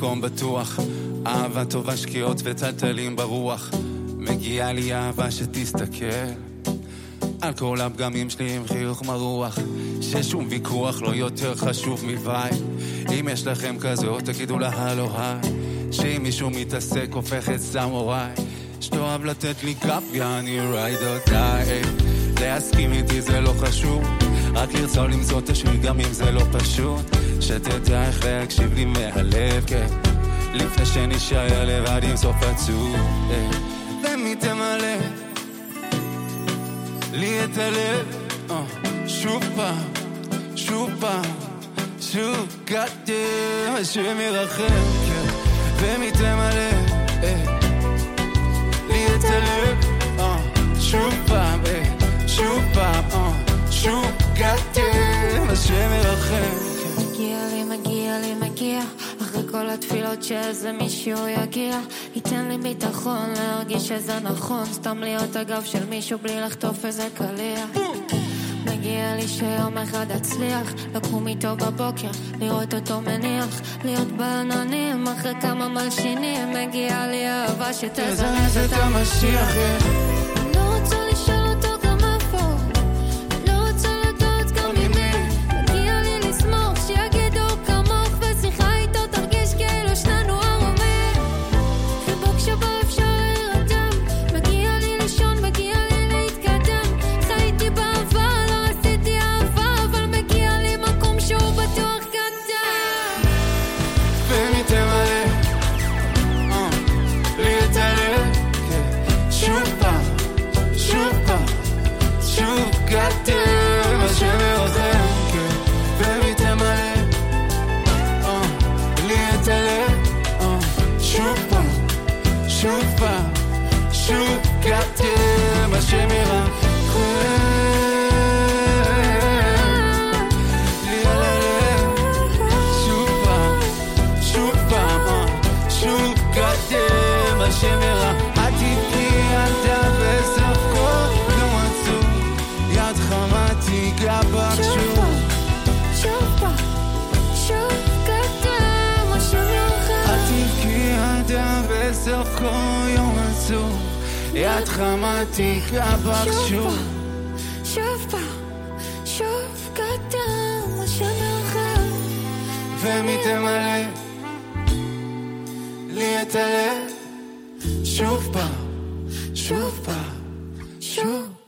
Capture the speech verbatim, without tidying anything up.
מקום בטוח, אהבה טובה שקיעות וטלטלים ברוח. מגיעה לי אהבה שתסתכל על כל הפגמים שלי עם חיוך מרוח, ששום ויכוח לא יותר חשוב מבית. אם יש לכם כזאת תגידו לה הלו היי, שאם מישהו מתעסק הופך את סמוראי, שתאהב לתת לי קאפ יעני רייד או די. להסכים איתי זה לא חשוב, רק לרצות למצוא את השביל גם אם זה לא פשוט. שתדע איך להקשיב לי מהלב, כן, לפני שנשאר לבד עם סוף עצוב. ומי תמלא לי את הלב שוב פעם, שוב פעם, שוב קדם השם ירחם, כן. ומי תמלא לי את הלב שוב פעם, שוב פעם, שוב קדם השם ירחם. מגיע לי, מגיע לי, מגיע אחרי כל התפילות שאיזה מישהו יגיע, ייתן לי ביטחון להרגיש שזה נכון, סתם להיות הגב של מישהו בלי לחטוף איזה קליע. מגיע לי שיום אחד אצליח לקום איתו בבוקר, לראות אותו מניח, להיות בעננים אחרי כמה מלשינים. מגיע לי אהבה שתזרז את המשיח. אני לא רוצה לשאול אותו גם איפה, אני לא רוצה לדעת גם ממי. מגיע לי לשמוח שיגידו כמוך, ושיחה איתו תרגיש כאילו שנינו ערומים, חיבוק שבו אפשר להירדם. מגיע לי לישון, מגיע לי להתקדם, חייתי באהבה לא עשיתי אהבה, אבל מגיע לי מקום שהוא בטוח קטן. ומי תמלא לי את הלב שוב פעם, שוב פעם, שוב קטן השם ירחם, כן. ומי תמלא לי את הלב שוב פעם, שוב פעם, שוב קטן השם ירחם. השם ירחם. עתידי ילדה בסוף כל יום עצוב, יד חמה תיגע בך שוב, שוב פעם, שוב קדם השם ירחם. עתידי ילדה בסוף כל יום עצוב, יד חמה תיגע בך שוב, שוב פעם, שוב קדם השם ירחם. ומי תמלא לי את הלב שוב פעם, שוב פעם, שוב